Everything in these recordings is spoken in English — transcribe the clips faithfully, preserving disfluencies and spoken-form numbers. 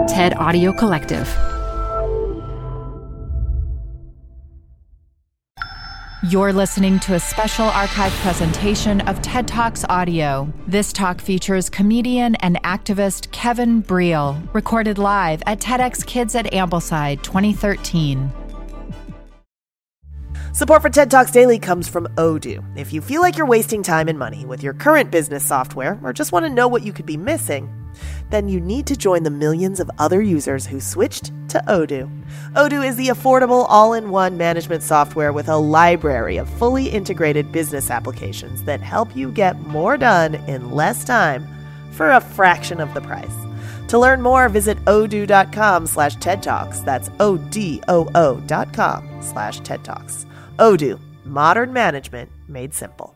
TED Audio Collective. You're listening to a special archive presentation of TED Talks Audio. This talk features comedian and activist Kevin Briel, recorded live at TEDx Kids at Ambleside twenty thirteen. Support for TED Talks Daily comes from Odoo. If you feel like you're wasting time and money with your current business software or just want to know what you could be missing, then you need to join the millions of other users who switched to Odoo. Odoo is the affordable all-in-one management software with a library of fully integrated business applications that help you get more done in less time for a fraction of the price. To learn more, visit odoo.com slash TED Talks. That's O-D-O-O dot com slash TED Talks. Odoo, modern management made simple.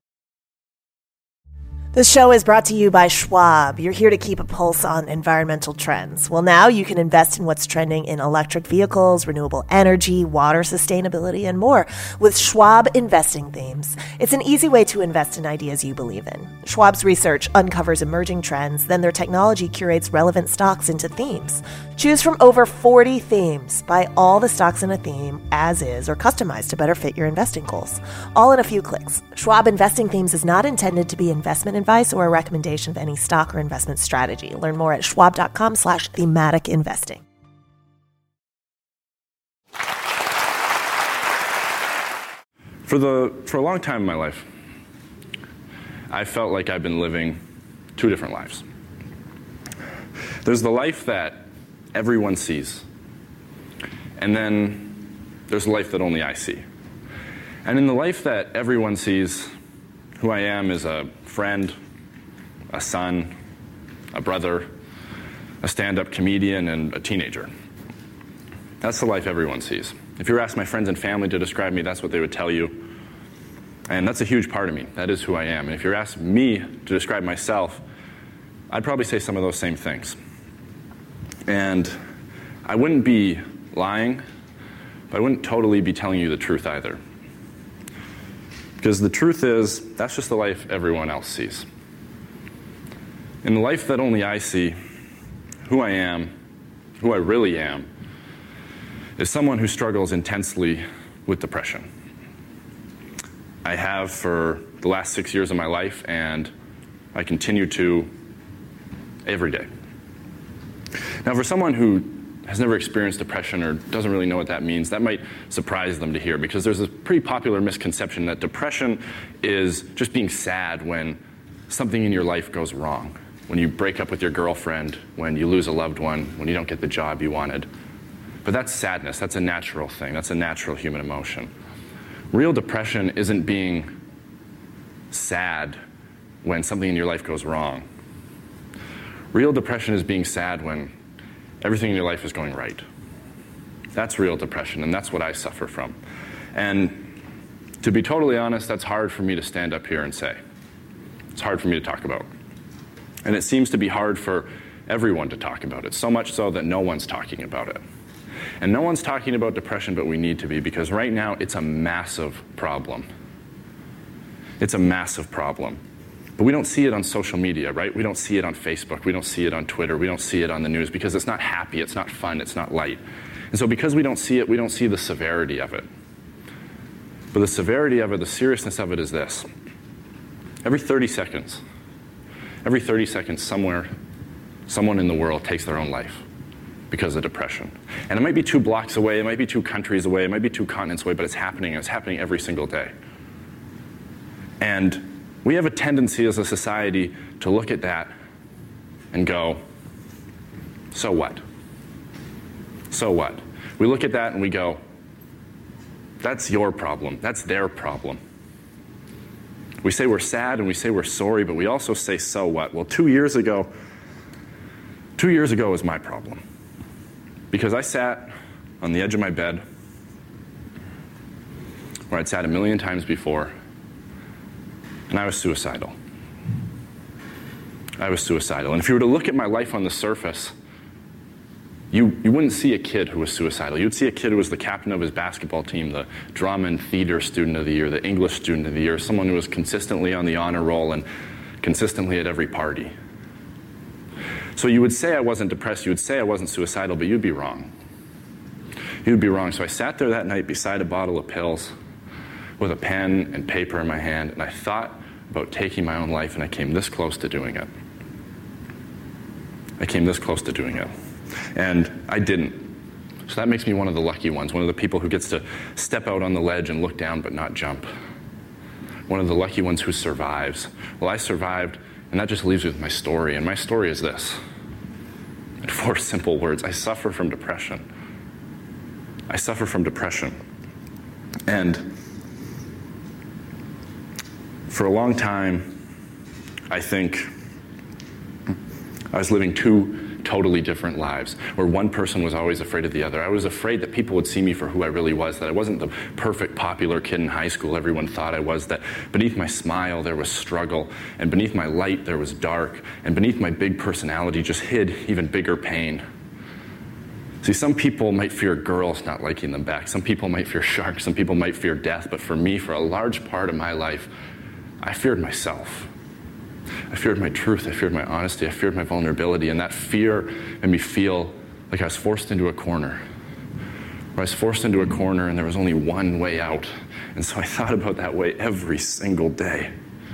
This show is brought to you by Schwab. You're here to keep a pulse on environmental trends. Well, now you can invest in what's trending in electric vehicles, renewable energy, water sustainability, and more with Schwab Investing Themes. It's an easy way to invest in ideas you believe in. Schwab's research uncovers emerging trends, then their technology curates relevant stocks into themes. Choose from over forty themes. Buy all the stocks in a theme as is or customized to better fit your investing goals. All in a few clicks. Schwab Investing Themes is not intended to be investment advice or a recommendation of any stock or investment strategy. Learn more at schwab.com slash thematic investing. For the for a long time in my life, I felt like I've been living two different lives. There's the life that everyone sees, and then there's a life that only I see. And in the life that everyone sees, who I am is a friend, a son, a brother, a stand-up comedian, and a teenager. That's the life everyone sees. If you were asked my friends and family to describe me, that's what they would tell you. And that's a huge part of me. That is who I am. And if you're asked me to describe myself, I'd probably say some of those same things. And I wouldn't be lying, but I wouldn't totally be telling you the truth either. Because the truth is, that's just the life everyone else sees. In the life that only I see, who I am, who I really am, is someone who struggles intensely with depression. I have for the last six years of my life, and I continue to every day. Now, for someone who has never experienced depression or doesn't really know what that means, that might surprise them to hear, because there's a pretty popular misconception that depression is just being sad when something in your life goes wrong. When you break up with your girlfriend, when you lose a loved one, when you don't get the job you wanted. But that's sadness. That's a natural thing. That's a natural human emotion. Real depression isn't being sad when something in your life goes wrong. Real depression is being sad when everything in your life is going right. That's real depression, and that's what I suffer from. And to be totally honest, that's hard for me to stand up here and say. It's hard for me to talk about. And it seems to be hard for everyone to talk about it, so much so that no one's talking about it. And no one's talking about depression, but we need to be, because right now it's a massive problem. It's a massive problem. But we don't see it on social media, right? We don't see it on Facebook. We don't see it on Twitter. We don't see it on the news because it's not happy, it's not fun, it's not light. And so because we don't see it, we don't see the severity of it. But the severity of it, the seriousness of it is this. Every thirty seconds, every thirty seconds somewhere, someone in the world takes their own life because of depression. And it might be two blocks away, it might be two countries away, it might be two continents away, but it's happening, and it's happening every single day. And we have a tendency as a society to look at that and go, so what? So what? We look at that and we go, that's your problem. That's their problem. We say we're sad and we say we're sorry, but we also say, so what? Well, two years ago, two years ago was my problem. Because I sat on the edge of my bed, where I'd sat a million times before, and I was suicidal. I was suicidal. And if you were to look at my life on the surface, you, you wouldn't see a kid who was suicidal. You'd see a kid who was the captain of his basketball team, the drama and theater student of the year, the English student of the year, someone who was consistently on the honor roll and consistently at every party. So you would say I wasn't depressed, you would say I wasn't suicidal, but you'd be wrong. You'd be wrong. So I sat there that night beside a bottle of pills with a pen and paper in my hand, and I thought about taking my own life, and I came this close to doing it. I came this close to doing it. And I didn't. So that makes me one of the lucky ones, one of the people who gets to step out on the ledge and look down but not jump. One of the lucky ones who survives. Well, I survived, and that just leaves me with my story. And my story is this. In four simple words, I suffer from depression. I suffer from depression. And for a long time, I think I was living two totally different lives, where one person was always afraid of the other. I was afraid that people would see me for who I really was, that I wasn't the perfect popular kid in high school everyone thought I was, that beneath my smile there was struggle, and beneath my light there was dark, and beneath my big personality just hid even bigger pain. See, some people might fear girls not liking them back, some people might fear sharks, some people might fear death, but for me, for a large part of my life, I feared myself. I feared my truth, I feared my honesty, I feared my vulnerability, and that fear made me feel like I was forced into a corner. Where I was forced into a corner and there was only one way out. And so I thought about that way every single day.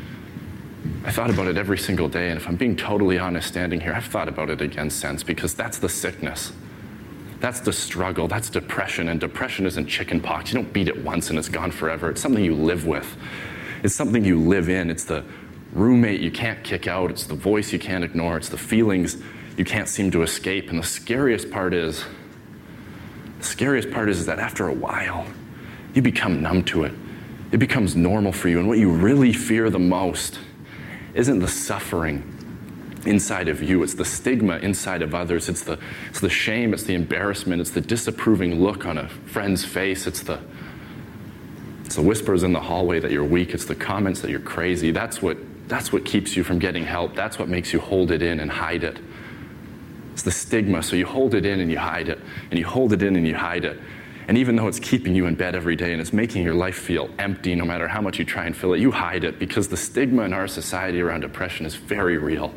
I thought about it every single day, and if I'm being totally honest standing here, I've thought about it again since, because that's the sickness. That's the struggle, that's depression, and depression isn't chicken pox. You don't beat it once and it's gone forever. It's something you live with. It's something you live in. It's the roommate you can't kick out. It's the voice you can't ignore. It's the feelings you can't seem to escape. And the scariest part is, the scariest part is, is that after a while, you become numb to it. It becomes normal for you. And what you really fear the most isn't the suffering inside of you. It's the stigma inside of others. It's the, it's the shame. It's the embarrassment. It's the disapproving look on a friend's face. It's the, it's the whispers in the hallway that you're weak. It's the comments that you're crazy. That's what That's what keeps you from getting help. That's what makes you hold it in and hide it. It's the stigma. So you hold it in and you hide it, and you hold it in and you hide it. And even though it's keeping you in bed every day and it's making your life feel empty no matter how much you try and fill it, you hide it, because the stigma in our society around depression is very real.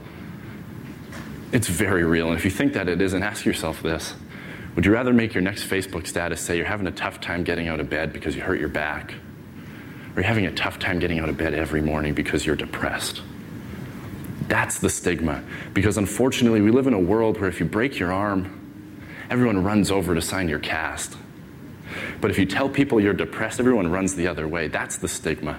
It's very real. And if you think that it isn't, ask yourself this. Would you rather make your next Facebook status say you're having a tough time getting out of bed because you hurt your back? Or you're having a tough time getting out of bed every morning because you're depressed? That's the stigma. Because unfortunately, we live in a world where if you break your arm, everyone runs over to sign your cast. But if you tell people you're depressed, everyone runs the other way. That's the stigma.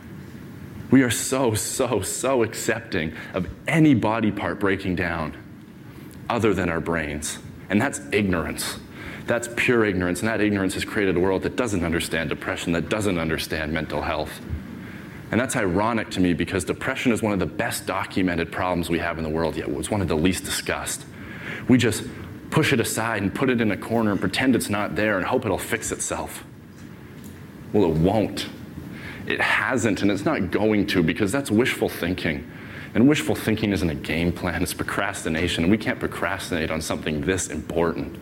We are so, so, so accepting of any body part breaking down other than our brains. And that's ignorance. That's pure ignorance, and that ignorance has created a world that doesn't understand depression, that doesn't understand mental health. And that's ironic to me, because depression is one of the best documented problems we have in the world, yet it's one of the least discussed. We just push it aside and put it in a corner and pretend it's not there and hope it'll fix itself. Well, it won't. It hasn't, and it's not going to, because that's wishful thinking. And wishful thinking isn't a game plan, it's procrastination, and we can't procrastinate on something this important.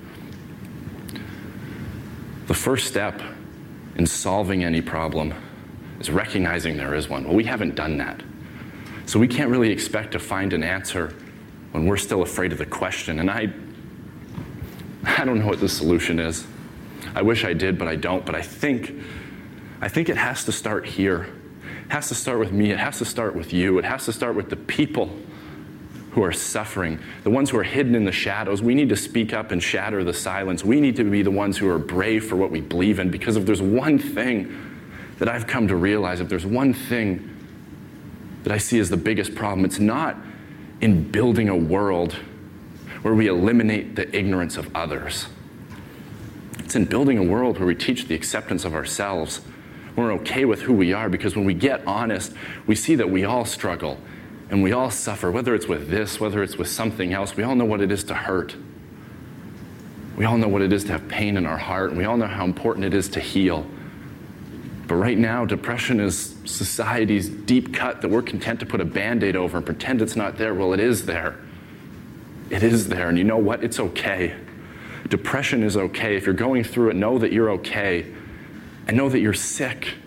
The first step in solving any problem is recognizing there is one. Well, we haven't done that. So we can't really expect to find an answer when we're still afraid of the question. And I, I don't know what the solution is. I wish I did, but I don't. But I think, I think it has to start here. It has to start with me. It has to start with you. It has to start with the people who are suffering, the ones who are hidden in the shadows. We need to speak up and shatter the silence. We need to be the ones who are brave for what we believe in, because if there's one thing that I've come to realize, if there's one thing that I see as the biggest problem, it's not in building a world where we eliminate the ignorance of others. It's in building a world where we teach the acceptance of ourselves. We're okay with who we are, because when we get honest, we see that we all struggle. And we all suffer, whether it's with this, whether it's with something else. We all know what it is to hurt. We all know what it is to have pain in our heart, and we all know how important it is to heal. But right now, depression is society's deep cut that we're content to put a Band-Aid over and pretend it's not there. Well, it is there. It is there, and you know what? It's okay. Depression is okay. If you're going through it, know that you're okay, and know that you're sick.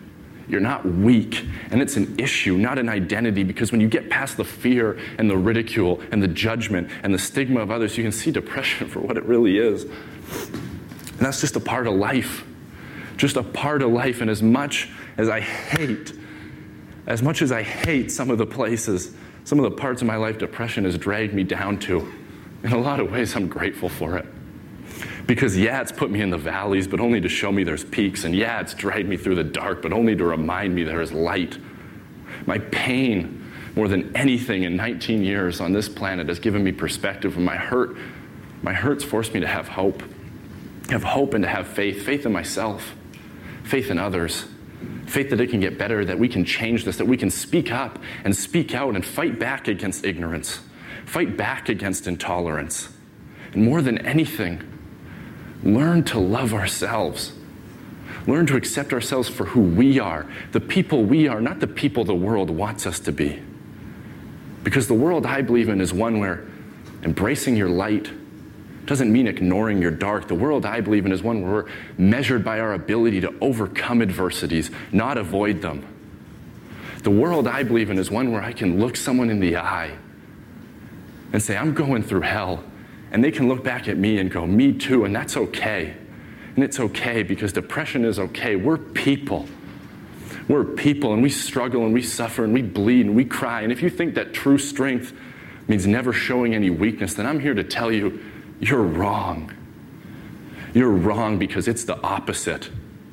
You're not weak. And it's an issue, not an identity, because when you get past the fear and the ridicule and the judgment and the stigma of others, you can see depression for what it really is. And that's just a part of life. Just a part of life. And as much as I hate, as much as I hate some of the places, some of the parts of my life depression has dragged me down to, in a lot of ways, I'm grateful for it. Because yeah, it's put me in the valleys, but only to show me there's peaks. And yeah, it's dragged me through the dark, but only to remind me there is light. My pain, more than anything in nineteen years on this planet, has given me perspective. And my hurt, my hurt's forced me to have hope. Have hope and to have faith. Faith in myself. Faith in others. Faith that it can get better, that we can change this, that we can speak up and speak out and fight back against ignorance. Fight back against intolerance. And more than anything, learn to love ourselves. Learn to accept ourselves for who we are, the people we are, not the people the world wants us to be. Because the world I believe in is one where embracing your light doesn't mean ignoring your dark. The world I believe in is one where we're measured by our ability to overcome adversities, not avoid them. The world I believe in is one where I can look someone in the eye and say, I'm going through hell. And they can look back at me and go, me too, and that's okay. And it's okay because depression is okay. We're people. We're people, and we struggle, and we suffer, and we bleed, and we cry. And if you think that true strength means never showing any weakness, then I'm here to tell you, you're wrong. You're wrong because it's the opposite.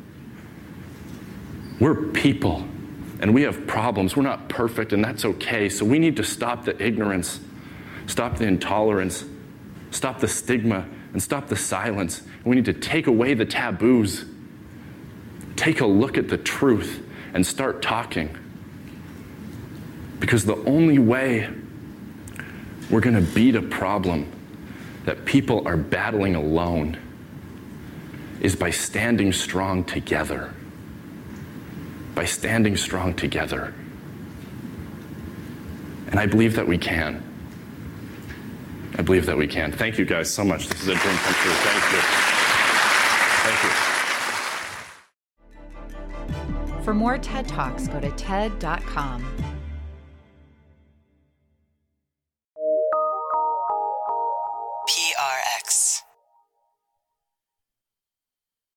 We're people, and we have problems. We're not perfect, and that's okay. So we need to stop the ignorance, stop the intolerance, stop the stigma, and stop the silence. And we need to take away the taboos. Take a look at the truth and start talking. Because the only way we're going to beat a problem that people are battling alone is by standing strong together. By standing strong together. And I believe that we can. I believe that we can. Thank you guys so much. This is a dream come true. Thank you. Thank you. For more TED Talks, go to T E D dot com.